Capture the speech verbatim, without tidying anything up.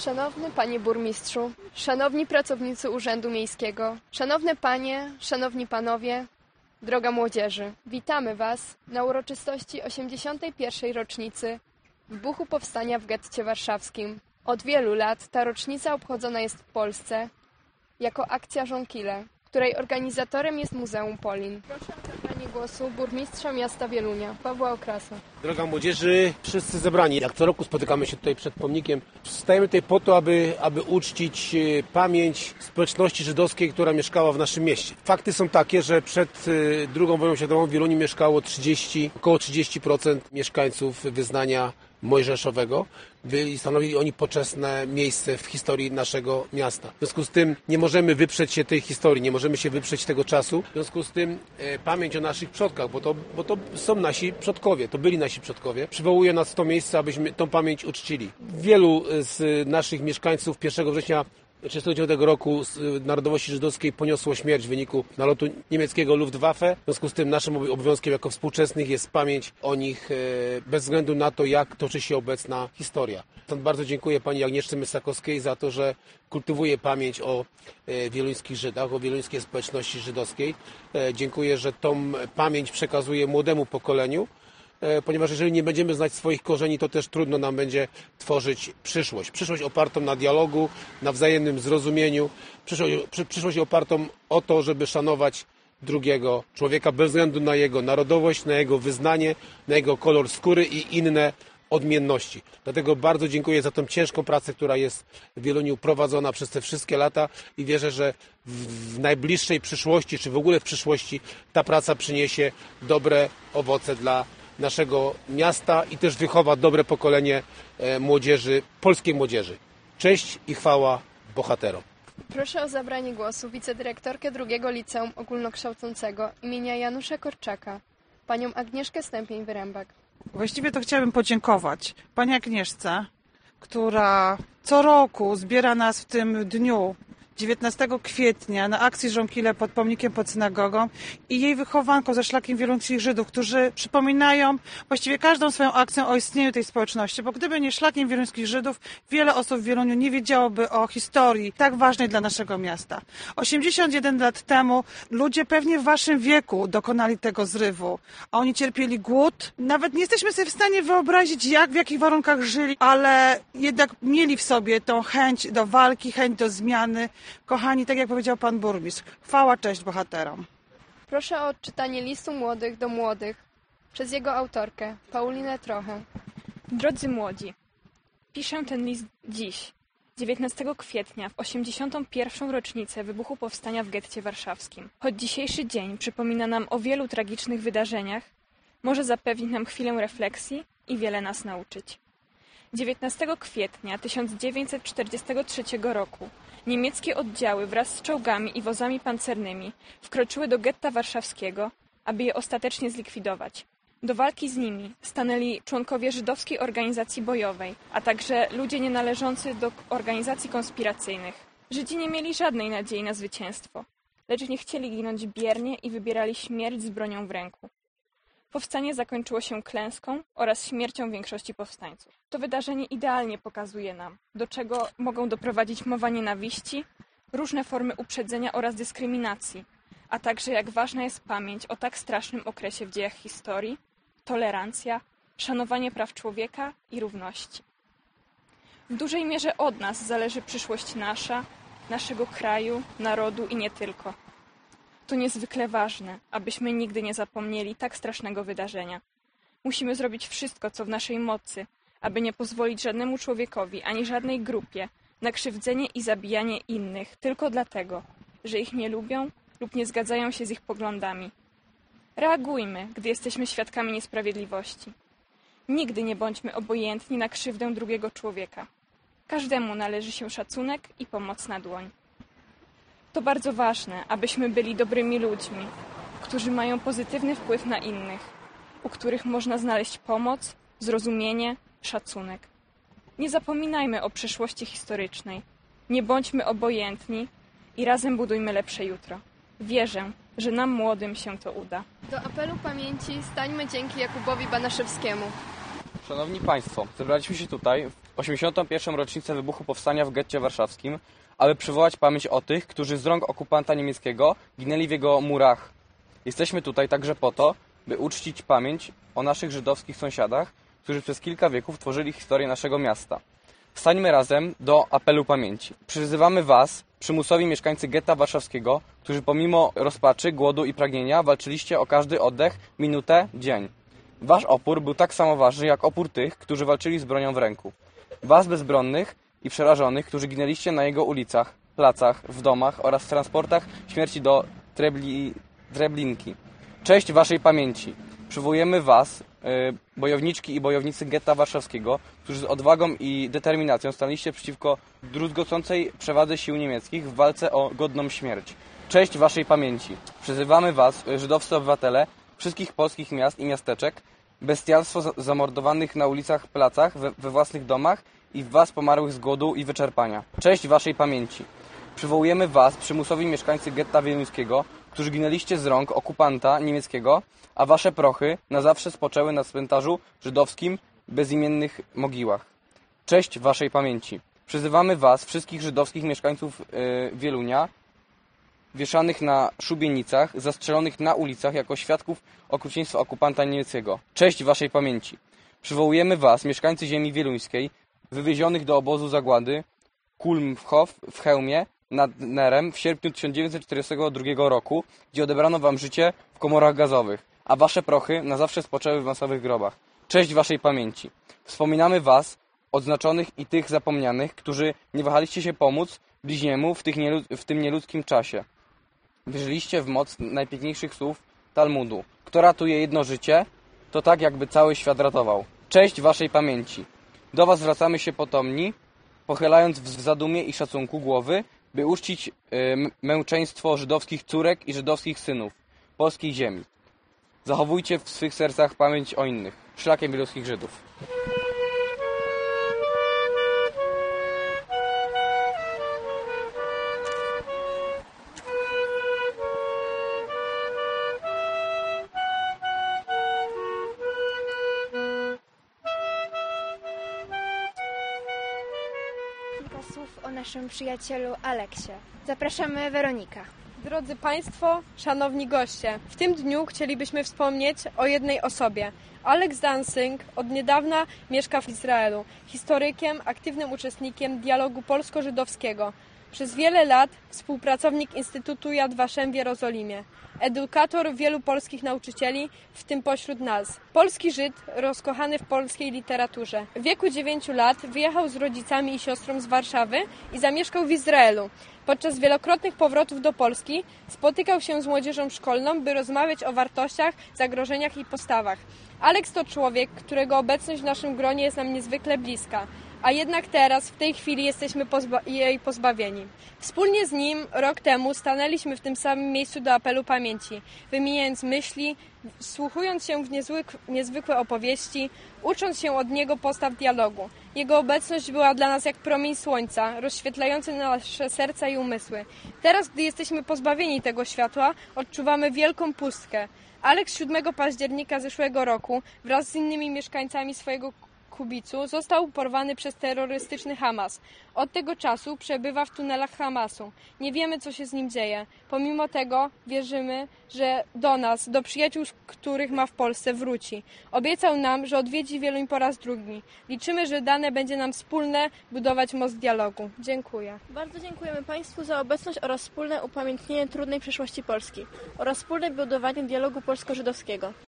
Szanowny Panie Burmistrzu, szanowni pracownicy Urzędu Miejskiego, szanowne Panie, szanowni Panowie, droga młodzieży, witamy Was na uroczystości osiemdziesiątej pierwszej rocznicy wybuchu powstania w getcie warszawskim. Od wielu lat ta rocznica obchodzona jest w Polsce jako akcja Żonkile, której organizatorem jest Muzeum Polin. Proszę o zabranie głosu burmistrza miasta Wielunia, Pawła Okrasa. Droga młodzieży, wszyscy zebrani, jak co roku spotykamy się tutaj przed pomnikiem. Stajemy tutaj po to, aby, aby uczcić pamięć społeczności żydowskiej, która mieszkała w naszym mieście. Fakty są takie, że przed drugą wojną światową w Wieluniu mieszkało trzydzieści, około trzydzieści procent mieszkańców wyznania mojżeszowego. Byli, stanowili oni poczesne miejsce w historii naszego miasta. W związku z tym nie możemy wyprzeć się tej historii, nie możemy się wyprzeć tego czasu. W związku z tym e, pamięć o naszych przodkach, bo to, bo to są nasi przodkowie, to byli nasi przodkowie, przywołuje nas w to miejsce, abyśmy tą pamięć uczcili. Wielu z naszych mieszkańców pierwszego września tysiąc dziewięćset trzydziestego dziewiątego roku z narodowości żydowskiej poniosło śmierć w wyniku nalotu niemieckiego Luftwaffe. W związku z tym naszym obowiązkiem jako współczesnych jest pamięć o nich bez względu na to, jak toczy się obecna historia. Stąd bardzo dziękuję pani Agnieszce Mysakowskiej za to, że kultywuje pamięć o wieluńskich Żydach, o wieluńskiej społeczności żydowskiej. Dziękuję, że tą pamięć przekazuje młodemu pokoleniu, ponieważ jeżeli nie będziemy znać swoich korzeni, to też trudno nam będzie tworzyć przyszłość. Przyszłość opartą na dialogu, na wzajemnym zrozumieniu, przyszłość, przyszłość opartą o to, żeby szanować drugiego człowieka bez względu na jego narodowość, na jego wyznanie, na jego kolor skóry i inne odmienności. Dlatego bardzo dziękuję za tą ciężką pracę, która jest w Wieluniu prowadzona przez te wszystkie lata i wierzę, że w najbliższej przyszłości, czy w ogóle w przyszłości ta praca przyniesie dobre owoce dla naszego miasta i też wychowa dobre pokolenie młodzieży, polskiej młodzieży. Cześć i chwała bohaterom. Proszę o zabranie głosu wicedyrektorkę drugiego Liceum Ogólnokształcącego imienia Janusza Korczaka, panią Agnieszkę Stępień-Wyrębak. Właściwie to chciałabym podziękować pani Agnieszce, która co roku zbiera nas w tym dniu dziewiętnastego kwietnia na akcji Żonkile pod pomnikiem pod synagogą i jej wychowanką ze szlakiem wieluńskich Żydów, którzy przypominają właściwie każdą swoją akcją o istnieniu tej społeczności, bo gdyby nie szlakiem wieluńskich Żydów, wiele osób w Wieluniu nie wiedziałoby o historii tak ważnej dla naszego miasta. osiemdziesiąt jeden lat temu ludzie pewnie w waszym wieku dokonali tego zrywu, a oni cierpieli głód. Nawet nie jesteśmy sobie w stanie wyobrazić, jak, w jakich warunkach żyli, ale jednak mieli w sobie tą chęć do walki, chęć do zmiany. Kochani, tak jak powiedział pan burmistrz, chwała, cześć bohaterom. Proszę o odczytanie listu młodych do młodych przez jego autorkę, Paulinę Trochę. Drodzy młodzi, piszę ten list dziś, dziewiętnastego kwietnia, w osiemdziesiątą pierwszą rocznicę wybuchu powstania w getcie warszawskim. Choć dzisiejszy dzień przypomina nam o wielu tragicznych wydarzeniach, może zapewnić nam chwilę refleksji i wiele nas nauczyć. dziewiętnastego kwietnia tysiąc dziewięćset czterdziestego trzeciego roku niemieckie oddziały wraz z czołgami i wozami pancernymi wkroczyły do getta warszawskiego, aby je ostatecznie zlikwidować. Do walki z nimi stanęli członkowie żydowskiej organizacji bojowej, a także ludzie nienależący do organizacji konspiracyjnych. Żydzi nie mieli żadnej nadziei na zwycięstwo, lecz nie chcieli ginąć biernie i wybierali śmierć z bronią w ręku. Powstanie zakończyło się klęską oraz śmiercią większości powstańców. To wydarzenie idealnie pokazuje nam, do czego mogą doprowadzić mowa nienawiści, różne formy uprzedzenia oraz dyskryminacji, a także jak ważna jest pamięć o tak strasznym okresie w dziejach historii, tolerancja, szanowanie praw człowieka i równości. W dużej mierze od nas zależy przyszłość nasza, naszego kraju, narodu i nie tylko. To niezwykle ważne, abyśmy nigdy nie zapomnieli tak strasznego wydarzenia. Musimy zrobić wszystko, co w naszej mocy, aby nie pozwolić żadnemu człowiekowi ani żadnej grupie na krzywdzenie i zabijanie innych tylko dlatego, że ich nie lubią lub nie zgadzają się z ich poglądami. Reagujmy, gdy jesteśmy świadkami niesprawiedliwości. Nigdy nie bądźmy obojętni na krzywdę drugiego człowieka. Każdemu należy się szacunek i pomocna dłoń. To bardzo ważne, abyśmy byli dobrymi ludźmi, którzy mają pozytywny wpływ na innych, u których można znaleźć pomoc, zrozumienie, szacunek. Nie zapominajmy o przeszłości historycznej, nie bądźmy obojętni i razem budujmy lepsze jutro. Wierzę, że nam młodym się to uda. Do apelu pamięci stańmy dzięki Jakubowi Banaszewskiemu. Szanowni Państwo, zebraliśmy się tutaj osiemdziesiątą pierwszą rocznicę wybuchu powstania w getcie warszawskim, aby przywołać pamięć o tych, którzy z rąk okupanta niemieckiego ginęli w jego murach. Jesteśmy tutaj także po to, by uczcić pamięć o naszych żydowskich sąsiadach, którzy przez kilka wieków tworzyli historię naszego miasta. Stańmy razem do apelu pamięci. Przyzywamy Was, przymusowi mieszkańcy getta warszawskiego, którzy pomimo rozpaczy, głodu i pragnienia walczyliście o każdy oddech, minutę, dzień. Wasz opór był tak samo ważny jak opór tych, którzy walczyli z bronią w ręku. Was bezbronnych i przerażonych, którzy ginęliście na jego ulicach, placach, w domach oraz w transportach śmierci do Trebli, Treblinki. Cześć Waszej pamięci. Przywołujemy Was, yy, bojowniczki i bojownicy getta warszawskiego, którzy z odwagą i determinacją stanęliście przeciwko druzgocącej przewadze sił niemieckich w walce o godną śmierć. Cześć Waszej pamięci. Przyzywamy Was, żydowscy obywatele wszystkich polskich miast i miasteczek, bestialstwo zamordowanych na ulicach, placach, we, we własnych domach i w Was pomarłych z głodu i wyczerpania. Cześć Waszej pamięci. Przywołujemy Was, przymusowi mieszkańcy getta wieluńskiego, którzy ginęliście z rąk okupanta niemieckiego, a Wasze prochy na zawsze spoczęły na cmentarzu żydowskim bezimiennych mogiłach. Cześć Waszej pamięci. Przyzywamy Was, wszystkich żydowskich mieszkańców yy, Wielunia, wieszanych na szubienicach, zastrzelonych na ulicach jako świadków okrucieństwa okupanta niemieckiego. Cześć Waszej pamięci. Przywołujemy Was, mieszkańcy ziemi wieluńskiej, wywiezionych do obozu zagłady Kulmhof w Chełmie nad Nerem w sierpniu tysiąc dziewięćset czterdziestego drugiego roku, gdzie odebrano Wam życie w komorach gazowych, a Wasze prochy na zawsze spoczęły w masowych grobach. Cześć Waszej pamięci. Wspominamy Was, odznaczonych i tych zapomnianych, którzy nie wahaliście się pomóc bliźniemu w, tych nielud- w tym nieludzkim czasie. Wierzyliście w moc najpiękniejszych słów Talmudu. Kto ratuje jedno życie, to tak jakby cały świat ratował. Cześć Waszej pamięci. Do Was zwracamy się potomni, pochylając w zadumie i szacunku głowy, by uczcić y, męczeństwo żydowskich córek i żydowskich synów polskiej ziemi. Zachowujcie w swych sercach pamięć o innych, szlakiem wieluńskich Żydów. Kilka słów o naszym przyjacielu Aleksie. Zapraszamy Weronika. Drodzy Państwo, szanowni goście, w tym dniu chcielibyśmy wspomnieć o jednej osobie. Alex Dansing od niedawna mieszka w Izraelu. Historykiem, aktywnym uczestnikiem dialogu polsko-żydowskiego. Przez wiele lat współpracownik Instytutu Yad Vashem w Jerozolimie. Edukator wielu polskich nauczycieli, w tym pośród nas. Polski Żyd, rozkochany w polskiej literaturze. W wieku dziewięciu lat wyjechał z rodzicami i siostrą z Warszawy i zamieszkał w Izraelu. Podczas wielokrotnych powrotów do Polski spotykał się z młodzieżą szkolną, by rozmawiać o wartościach, zagrożeniach i postawach. Alex to człowiek, którego obecność w naszym gronie jest nam niezwykle bliska. A jednak teraz, w tej chwili jesteśmy pozba- jej pozbawieni. Wspólnie z nim rok temu stanęliśmy w tym samym miejscu do apelu pamięci, wymieniając myśli, wsłuchując się w niezwyk- niezwykłe opowieści, ucząc się od niego postaw dialogu. Jego obecność była dla nas jak promień słońca, rozświetlający nasze serca i umysły. Teraz, gdy jesteśmy pozbawieni tego światła, odczuwamy wielką pustkę. Alex siódmego października zeszłego roku wraz z innymi mieszkańcami swojego Kubicu został porwany przez terrorystyczny Hamas. Od tego czasu przebywa w tunelach Hamasu. Nie wiemy, co się z nim dzieje. Pomimo tego wierzymy, że do nas, do przyjaciół, których ma w Polsce, wróci. Obiecał nam, że odwiedzi Wieluń po raz drugi. Liczymy, że dane będzie nam wspólne budować most dialogu. Dziękuję. Bardzo dziękujemy Państwu za obecność oraz wspólne upamiętnienie trudnej przeszłości Polski oraz wspólne budowanie dialogu polsko-żydowskiego.